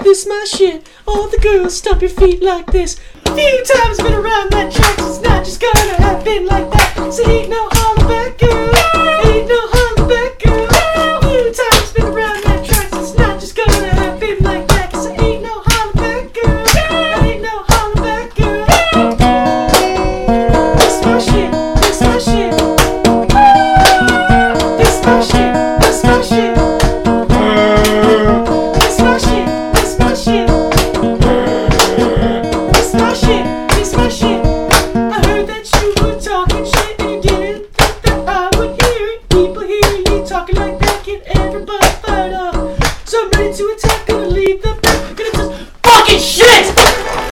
this my shit. All the girls stomp your feet like this. A few times been around that track, it's not just gonna happen like that. So ain't no holler back, girl.